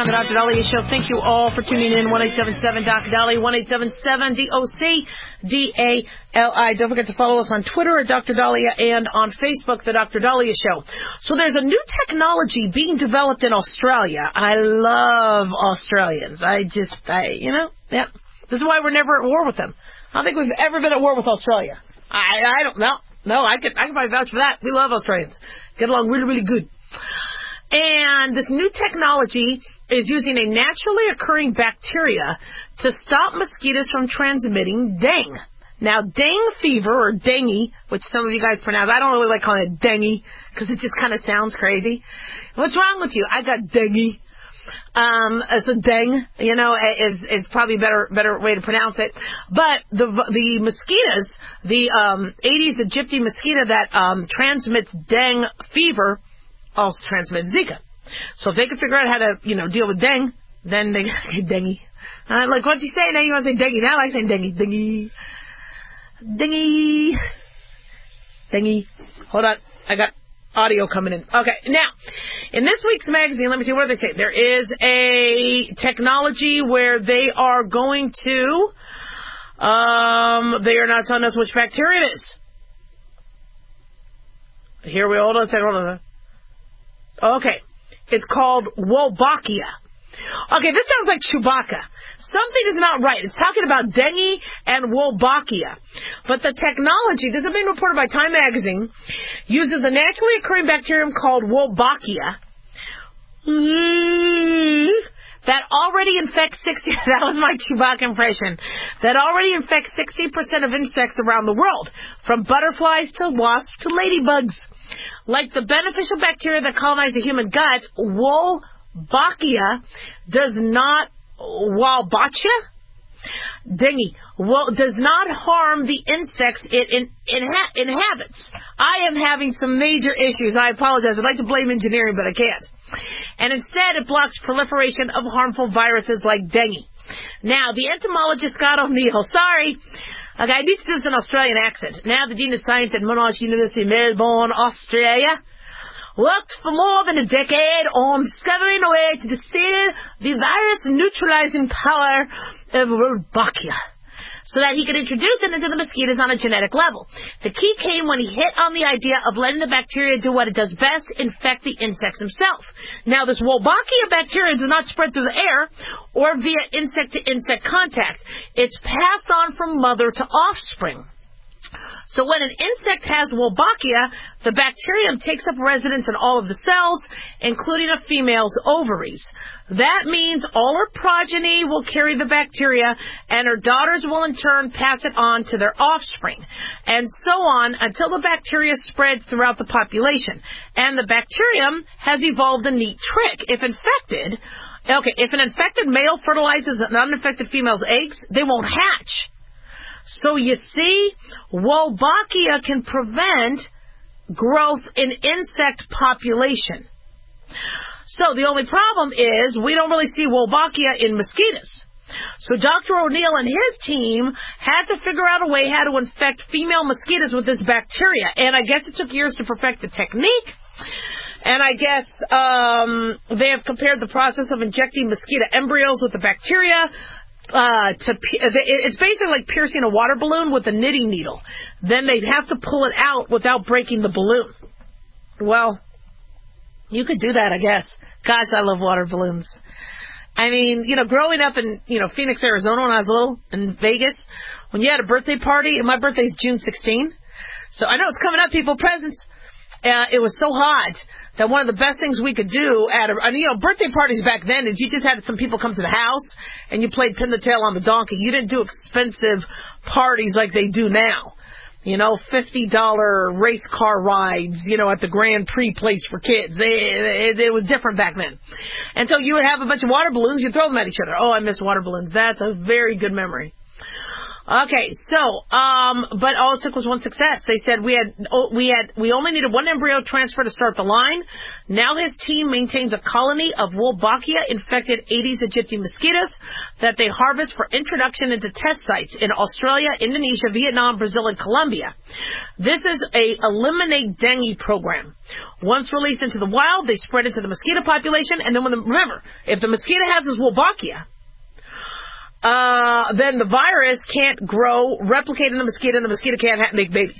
on the Doctor Daliah Show. Thank you all for tuning in. one eight seven seven D O C Dali, one eight seven seven D O C D A L I. Don't forget to follow us on Twitter at Doctor Daliah and on Facebook, The Doctor Daliah Show. So there's a new technology being developed in Australia. I love Australians. I just, I, you know, yeah. This is why we're never at war with them. I don't think we've ever been at war with Australia. I, I don't know. No, I can, I can probably vouch for that. We love Australians. Get along really, really good. And this new technology is using a naturally occurring bacteria to stop mosquitoes from transmitting dengue. Now, dengue fever, or dengue, which some of you guys pronounce, I don't really like calling it dengue because it just kind of sounds crazy. What's wrong with you? I got dengue. Um, so dengue, you know, is, is probably a better, better way to pronounce it. But the, the mosquitoes, the, um, Aedes aegypti mosquito that, um, transmits dengue fever also transmit Zika. So if they can figure out how to, you know, deal with dengue, then they get dengue. Uh, like, what'd you say? Now you want to say dengue. Now I like saying dengue. Dengue. Dengue. Dengue. Hold on. I got audio coming in. Okay. Now, in this week's magazine, let me see what they say. There is a technology where they are going to, um, they are not telling us which bacteria it is. Here we, hold on a second, hold on. Okay. It's called Wolbachia. Okay, this sounds like Chewbacca. Something is not right. It's talking about dengue and Wolbachia. But the technology, this is being reported by Time Magazine, uses a naturally occurring bacterium called Wolbachia that already infects sixty, that was my Chewbacca impression, that already infects sixty percent of insects around the world, from butterflies to wasps to ladybugs. Like the beneficial bacteria that colonize the human gut, Wolbachia does not, Wolbachia? Dengue. Well, does not harm the insects it in, inha- inhabits. I am having some major issues. I apologize. I'd like to blame engineering, but I can't. And instead, it blocks proliferation of harmful viruses like dengue. Now, the entomologist Scott O'Neill, sorry, okay, I need to do this in an Australian accent. Now, the Dean of Science at Monash University, Melbourne, Australia, worked for more than a decade on discovering a way to distill the virus-neutralizing power of Wolbachia so that he could introduce it into the mosquitoes on a genetic level. The key came when he hit on the idea of letting the bacteria do what it does best, infect the insects himself. Now, this Wolbachia bacteria does not spread through the air or via insect-to-insect contact. It's passed on from mother to offspring. So when an insect has Wolbachia, the bacterium takes up residence in all of the cells, including a female's ovaries. That means all her progeny will carry the bacteria, and her daughters will in turn pass it on to their offspring, and so on until the bacteria spreads throughout the population. And the bacterium has evolved a neat trick. If infected, okay, if an infected male fertilizes an uninfected female's eggs, they won't hatch. So you see, Wolbachia can prevent growth in insect population. So the only problem is we don't really see Wolbachia in mosquitoes. So Doctor O'Neill and his team had to figure out a way how to infect female mosquitoes with this bacteria. And I guess it took years to perfect the technique. And I guess um, they have compared the process of injecting mosquito embryos with the bacteria Uh, to it's basically like piercing a water balloon with a knitting needle. Then they'd have to pull it out without breaking the balloon. Well, you could do that, I guess. Gosh, I love water balloons. I mean, you know, growing up in, you know, Phoenix, Arizona when I was little, in Vegas, when you had a birthday party, and my birthday's June sixteenth, so I know it's coming up, people, presents. Uh, it was so hot that one of the best things we could do at a, you know, birthday parties back then is you just had some people come to the house and you played pin the tail on the donkey. You didn't do expensive parties like they do now. You know, fifty dollars race car rides, you know, at the Grand Prix place for kids. It, it, it was different back then. And so you would have a bunch of water balloons, you'd throw them at each other. Oh, I miss water balloons. That's a very good memory. Okay, so, um, but all it took was one success. They said we had, oh, we had, we only needed one embryo transfer to start the line. Now his team maintains a colony of Wolbachia-infected Aedes aegypti mosquitoes that they harvest for introduction into test sites in Australia, Indonesia, Vietnam, Brazil, and Colombia. This is a Eliminate Dengue program. Once released into the wild, they spread into the mosquito population, and then when the, remember, if the mosquito has this Wolbachia, Uh, then the virus can't grow, replicate in the mosquito, and the mosquito can't ha- make babies.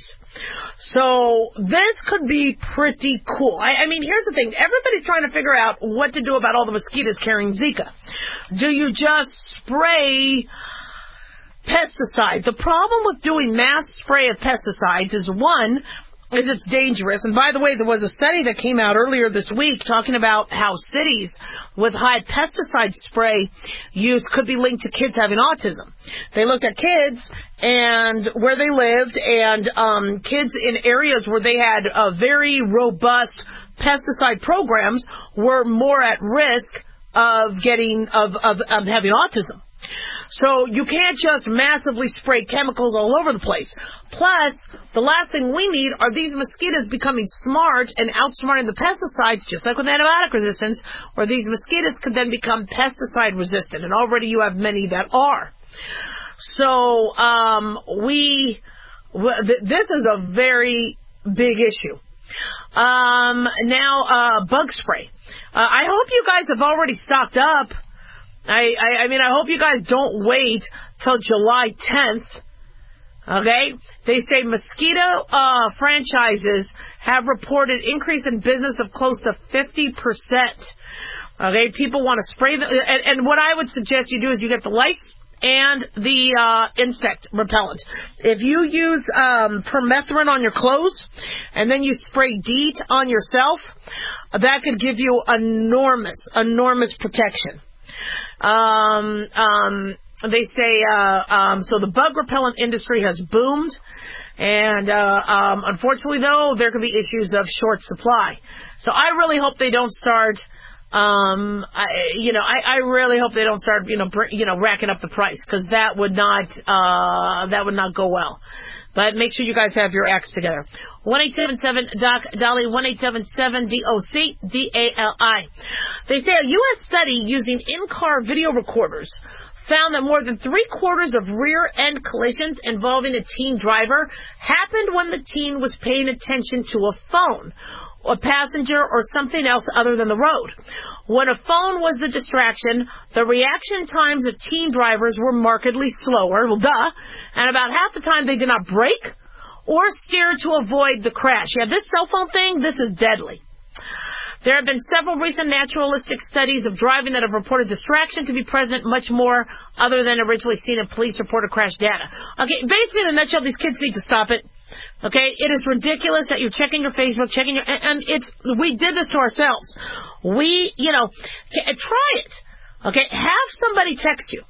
So this could be pretty cool. I, I mean, here's the thing. Everybody's trying to figure out what to do about all the mosquitoes carrying Zika. Do you just spray pesticide? The problem with doing mass spray of pesticides is, one, is it's dangerous. And by the way, there was a study that came out earlier this week talking about how cities with high pesticide spray use could be linked to kids having autism. They looked at kids and where they lived, and um, kids in areas where they had uh, very robust pesticide programs were more at risk of getting of, of, of having autism. So you can't just massively spray chemicals all over the place. Plus, the last thing we need are these mosquitoes becoming smart and outsmarting the pesticides, just like with antibiotic resistance, where these mosquitoes could then become pesticide resistant. And already you have many that are. So um, we, th- this is a very big issue. Um, now, uh, bug spray. Uh, I hope you guys have already stocked up. I, I, I mean, I hope you guys don't wait till July tenth, okay? They say mosquito uh, franchises have reported increase in business of close to fifty percent, okay? People want to spray them, and, and what I would suggest you do is you get the lice and the uh, insect repellent. If you use um, permethrin on your clothes and then you spray DEET on yourself, that could give you enormous, enormous protection. Um, um, they say, uh, um, so the bug repellent industry has boomed, and, uh, um, unfortunately though, there could be issues of short supply. So I really hope they don't start, um, I, you know, I, I really hope they don't start, you know, br- you know, racking up the price, cause that would not, uh, that would not go well. But make sure you guys have your acts together. one eight seven seven D O C D A L I, one eight seven seven D O C D A L I. They say a U S study using in-car video recorders found that more than three-quarters of rear-end collisions involving a teen driver happened when the teen was paying attention to a phone, a passenger, or something else other than the road. When a phone was the distraction, the reaction times of teen drivers were markedly slower, well, duh, and about half the time they did not brake or steer to avoid the crash. Yeah, this cell phone thing, this is deadly. There have been several recent naturalistic studies of driving that have reported distraction to be present much more other than originally seen in police reported crash data. Okay, basically in a nutshell, these kids need to stop it. Okay, it is ridiculous that you're checking your Facebook, checking your, and, and it's, we did this to ourselves. We, you know, try it. Okay, have somebody text you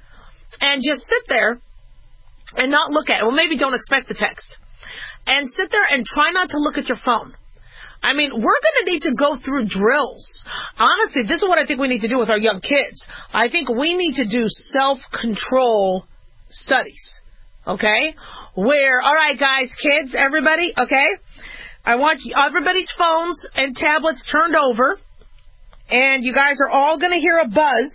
and just sit there and not look at it. Well, maybe don't expect the text. And sit there and try not to look at your phone. I mean, we're going to need to go through drills. Honestly, this is what I think we need to do with our young kids. I think we need to do self-control studies. Okay? Where, all right, guys, kids, everybody, okay? I want everybody's phones and tablets turned over, and you guys are all going to hear a buzz.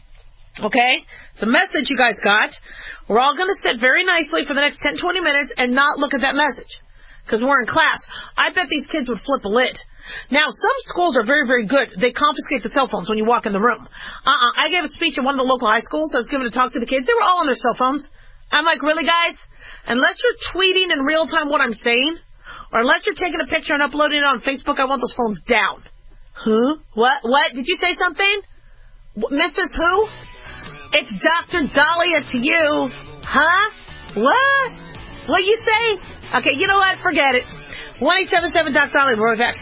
Okay? It's a message you guys got. We're all going to sit very nicely for the next ten, twenty minutes and not look at that message. Because we're in class. I bet these kids would flip a lid. Now, some schools are very, very good. They confiscate the cell phones when you walk in the room. Uh-uh. I gave a speech at one of the local high schools. I was given to talk to the kids. They were all on their cell phones. I'm like, really, guys? Unless you're tweeting in real time what I'm saying, or unless you're taking a picture and uploading it on Facebook, I want those phones down. Huh? What? What? Did you say something? Missus Who? It's Doctor Dahlia to you. Huh? What? What you say? Okay, you know what? Forget it. one eight seven seven Doctor Dahlia. We're right back.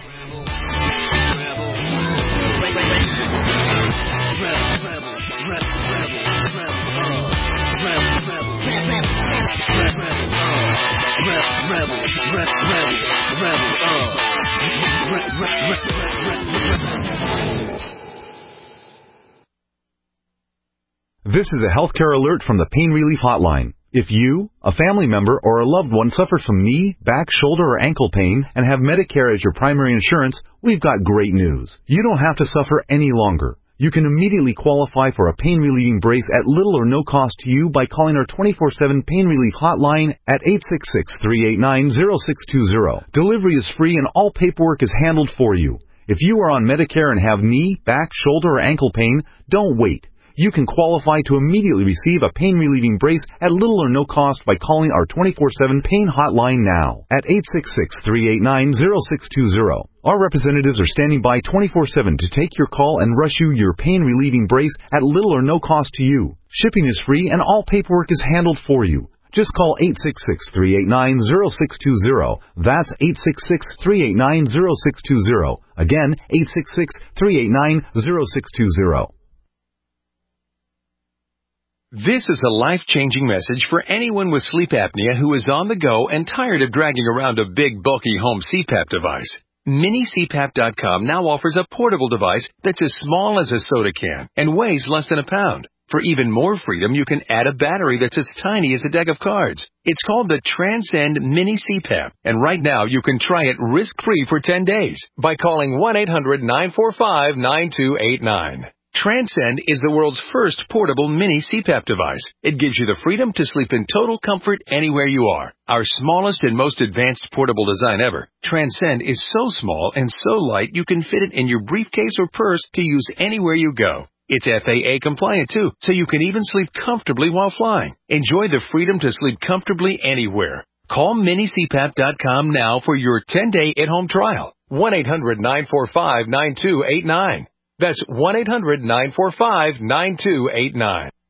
This is a healthcare alert from the Pain Relief Hotline. If you, a family member, or a loved one suffers from knee, back, shoulder, or ankle pain and have Medicare as your primary insurance, we've got great news. You don't have to suffer any longer. You can immediately qualify for a pain-relieving brace at little or no cost to you by calling our twenty-four seven Pain Relief Hotline at eight six six, three eight nine, zero six two zero. Delivery is free and all paperwork is handled for you. If you are on Medicare and have knee, back, shoulder, or ankle pain, don't wait. You can qualify to immediately receive a pain-relieving brace at little or no cost by calling our twenty-four seven Pain Hotline now at eight six six, three eight nine, zero six two zero. Our representatives are standing by twenty-four seven to take your call and rush you your pain-relieving brace at little or no cost to you. Shipping is free and all paperwork is handled for you. Just call eight six six, three eight nine, zero six two zero. That's eight six six, three eight nine, zero six two zero. Again, eight six six, three eight nine, zero six two zero. This is a life-changing message for anyone with sleep apnea who is on the go and tired of dragging around a big, bulky home C PAP device. Mini C PAP dot com now offers a portable device that's as small as a soda can and weighs less than a pound. For even more freedom, you can add a battery that's as tiny as a deck of cards. It's called the Transcend Mini C PAP, and right now you can try it risk-free for ten days by calling one eight hundred, nine four five, nine two eight nine. Transcend is the world's first portable mini C PAP device. It gives you the freedom to sleep in total comfort anywhere you are. Our smallest and most advanced portable design ever, Transcend is so small and so light you can fit it in your briefcase or purse to use anywhere you go. It's F A A compliant too, so you can even sleep comfortably while flying. Enjoy the freedom to sleep comfortably anywhere. Call Mini C PAP dot com now for your ten-day at-home trial. one eight hundred, nine four five, nine two eight nine. That's one eight hundred, nine four five, nine two eight nine.